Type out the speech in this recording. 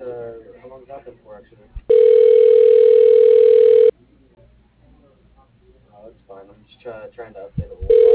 how long has that been for, actually? Oh, that's fine. I'm just trying to update a little.